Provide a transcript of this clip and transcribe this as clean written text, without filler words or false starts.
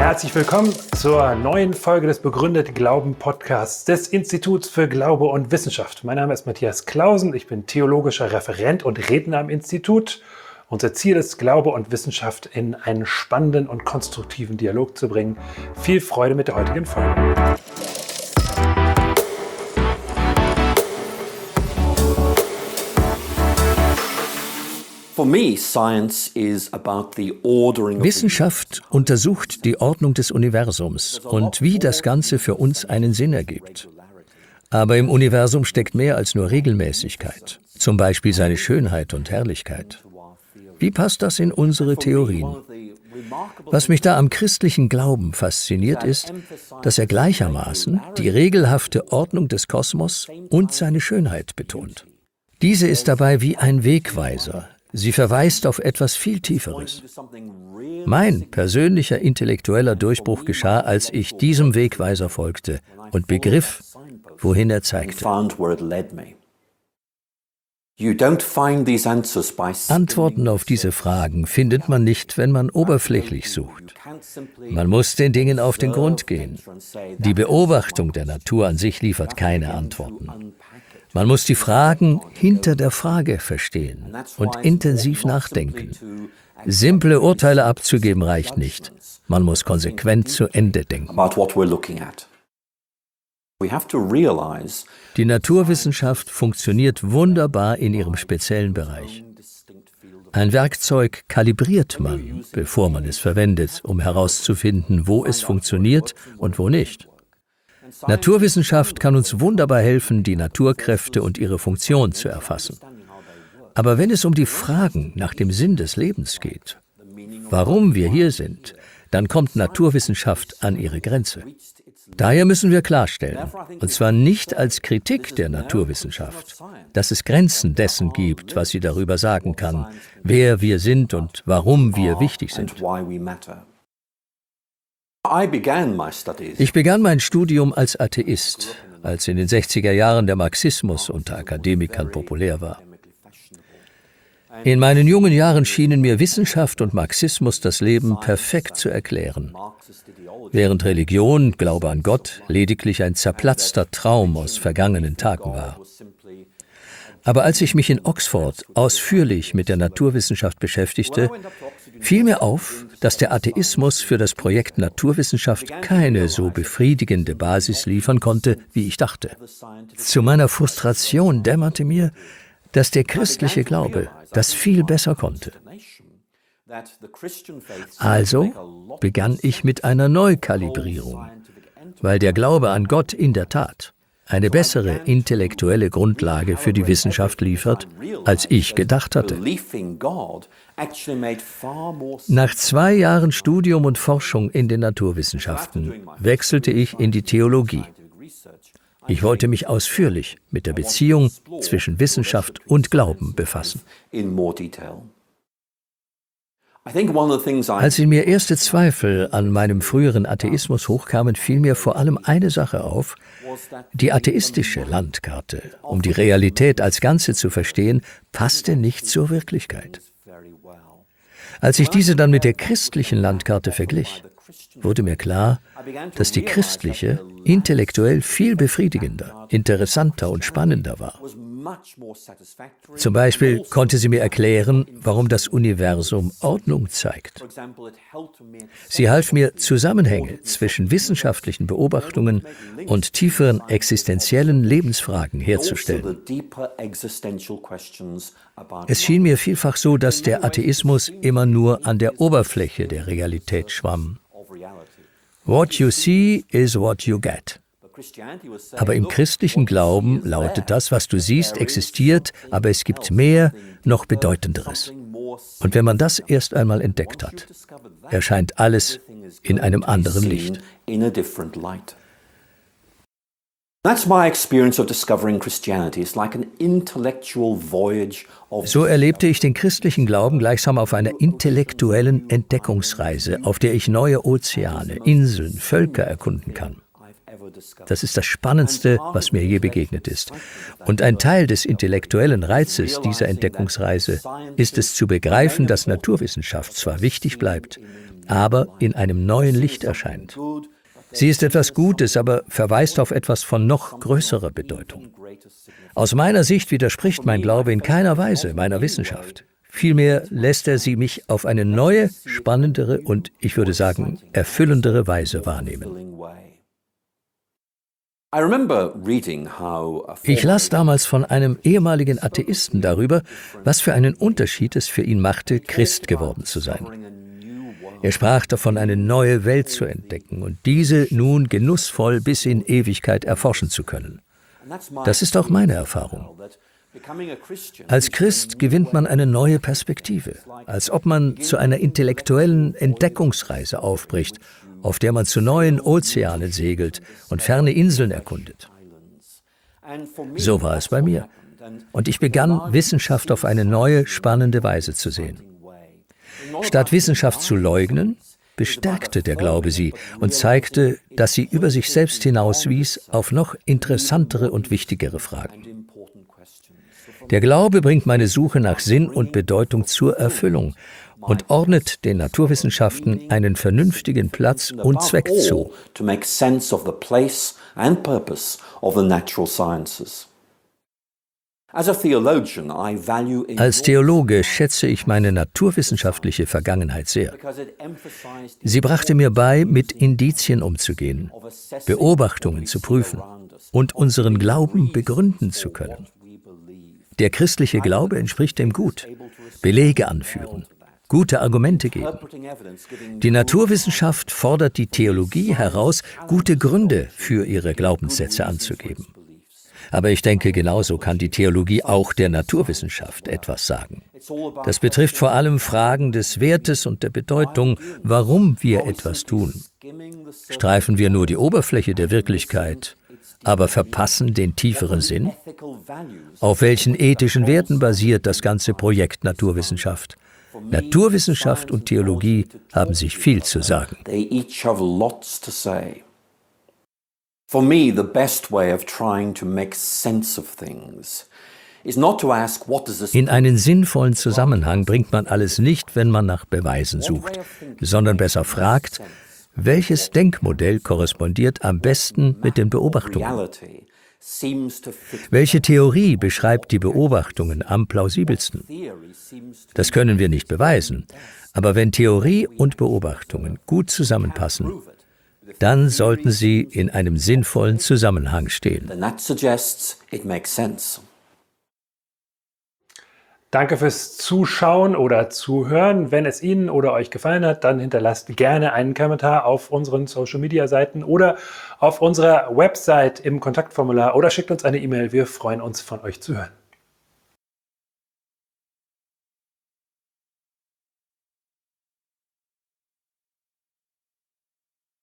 Herzlich willkommen zur neuen Folge des Begründet Glauben Podcasts des Instituts für Glaube und Wissenschaft. Mein Name ist Matthias Clausen, ich bin theologischer Referent und Redner am Institut. Unser Ziel ist, Glaube und Wissenschaft in einen spannenden und konstruktiven Dialog zu bringen. Viel Freude mit der heutigen Folge. Wissenschaft untersucht die Ordnung des Universums und wie das Ganze für uns einen Sinn ergibt. Aber im Universum steckt mehr als nur Regelmäßigkeit, zum Beispiel seine Schönheit und Herrlichkeit. Wie passt das in unsere Theorien? Was mich da am christlichen Glauben fasziniert ist, dass er gleichermaßen die regelhafte Ordnung des Kosmos und seine Schönheit betont. Diese ist dabei wie ein Wegweiser. Sie verweist auf etwas viel Tieferes. Mein persönlicher intellektueller Durchbruch geschah, als ich diesem Wegweiser folgte und begriff, wohin er zeigte. Antworten auf diese Fragen findet man nicht, wenn man oberflächlich sucht. Man muss den Dingen auf den Grund gehen. Die Beobachtung der Natur an sich liefert keine Antworten. Man muss die Fragen hinter der Frage verstehen und intensiv nachdenken. Simple Urteile abzugeben reicht nicht. Man muss konsequent zu Ende denken. Die Naturwissenschaft funktioniert wunderbar in ihrem speziellen Bereich. Ein Werkzeug kalibriert man, bevor man es verwendet, um herauszufinden, wo es funktioniert und wo nicht. Naturwissenschaft kann uns wunderbar helfen, die Naturkräfte und ihre Funktion zu erfassen. Aber wenn es um die Fragen nach dem Sinn des Lebens geht, warum wir hier sind, dann kommt Naturwissenschaft an ihre Grenze. Daher müssen wir klarstellen, und zwar nicht als Kritik der Naturwissenschaft, dass es Grenzen dessen gibt, was sie darüber sagen kann, wer wir sind und warum wir wichtig sind. Ich begann mein Studium als Atheist, als in den 60er Jahren der Marxismus unter Akademikern populär war. In meinen jungen Jahren schienen mir Wissenschaft und Marxismus das Leben perfekt zu erklären, während Religion, Glaube an Gott, lediglich ein zerplatzter Traum aus vergangenen Tagen war. Aber als ich mich in Oxford ausführlich mit der Naturwissenschaft beschäftigte, fiel mir auf, dass der Atheismus für das Projekt Naturwissenschaft keine so befriedigende Basis liefern konnte, wie ich dachte. Zu meiner Frustration dämmerte mir, dass der christliche Glaube das viel besser konnte. Also begann ich mit einer Neukalibrierung, weil der Glaube an Gott in der Tat eine bessere intellektuelle Grundlage für die Wissenschaft liefert, als ich gedacht hatte. Nach 2 Jahren Studium und Forschung in den Naturwissenschaften wechselte ich in die Theologie. Ich wollte mich ausführlich mit der Beziehung zwischen Wissenschaft und Glauben befassen. Als in mir erste Zweifel an meinem früheren Atheismus hochkamen, fiel mir vor allem eine Sache auf: Die atheistische Landkarte, um die Realität als Ganze zu verstehen, passte nicht zur Wirklichkeit. Als ich diese dann mit der christlichen Landkarte verglich, wurde mir klar, dass die christliche intellektuell viel befriedigender, interessanter und spannender war. Zum Beispiel konnte sie mir erklären, warum das Universum Ordnung zeigt. Sie half mir, Zusammenhänge zwischen wissenschaftlichen Beobachtungen und tieferen existenziellen Lebensfragen herzustellen. Es schien mir vielfach so, dass der Atheismus immer nur an der Oberfläche der Realität schwamm. What you see is what you get. Aber im christlichen Glauben lautet das, was du siehst, existiert, aber es gibt mehr, noch Bedeutenderes. Und wenn man das erst einmal entdeckt hat, erscheint alles in einem anderen Licht. So erlebte ich den christlichen Glauben gleichsam auf einer intellektuellen Entdeckungsreise, auf der ich neue Ozeane, Inseln, Völker erkunden kann. Das ist das Spannendste, was mir je begegnet ist. Und ein Teil des intellektuellen Reizes dieser Entdeckungsreise ist es zu begreifen, dass Naturwissenschaft zwar wichtig bleibt, aber in einem neuen Licht erscheint. Sie ist etwas Gutes, aber verweist auf etwas von noch größerer Bedeutung. Aus meiner Sicht widerspricht mein Glaube in keiner Weise meiner Wissenschaft. Vielmehr lässt er sie mich auf eine neue, spannendere und, ich würde sagen, erfüllendere Weise wahrnehmen. Ich las damals von einem ehemaligen Atheisten darüber, was für einen Unterschied es für ihn machte, Christ geworden zu sein. Er sprach davon, eine neue Welt zu entdecken und diese nun genussvoll bis in Ewigkeit erforschen zu können. Das ist auch meine Erfahrung. Als Christ gewinnt man eine neue Perspektive, als ob man zu einer intellektuellen Entdeckungsreise aufbricht, auf der man zu neuen Ozeanen segelt und ferne Inseln erkundet. So war es bei mir. Und ich begann, Wissenschaft auf eine neue, spannende Weise zu sehen. Statt Wissenschaft zu leugnen, bestärkte der Glaube sie und zeigte, dass sie über sich selbst hinauswies auf noch interessantere und wichtigere Fragen. Der Glaube bringt meine Suche nach Sinn und Bedeutung zur Erfüllung und ordnet den Naturwissenschaften einen vernünftigen Platz und Zweck zu. Als Theologe schätze ich meine naturwissenschaftliche Vergangenheit sehr. Sie brachte mir bei, mit Indizien umzugehen, Beobachtungen zu prüfen und unseren Glauben begründen zu können. Der christliche Glaube entspricht dem Gut, Belege anführen, gute Argumente geben. Die Naturwissenschaft fordert die Theologie heraus, gute Gründe für ihre Glaubenssätze anzugeben. Aber ich denke, genauso kann die Theologie auch der Naturwissenschaft etwas sagen. Das betrifft vor allem Fragen des Wertes und der Bedeutung, warum wir etwas tun. Streifen wir nur die Oberfläche der Wirklichkeit, aber verpassen den tieferen Sinn? Auf welchen ethischen Werten basiert das ganze Projekt Naturwissenschaft? Naturwissenschaft und Theologie haben sich viel zu sagen. For me, the best way of trying to make sense of things is not to ask, what does this In einen sinnvollen Zusammenhang bringt man alles nicht, wenn man nach Beweisen sucht, sondern besser fragt, welches Denkmodell korrespondiert am besten mit den Beobachtungen? Welche Theorie beschreibt die Beobachtungen am plausibelsten? Das können wir nicht beweisen, aber wenn Theorie und Beobachtungen gut zusammenpassen, dann sollten sie in einem sinnvollen Zusammenhang stehen. Danke fürs Zuschauen oder Zuhören. Wenn es Ihnen oder euch gefallen hat, dann hinterlasst gerne einen Kommentar auf unseren Social-Media-Seiten oder auf unserer Website im Kontaktformular oder schickt uns eine E-Mail. Wir freuen uns, von euch zu hören.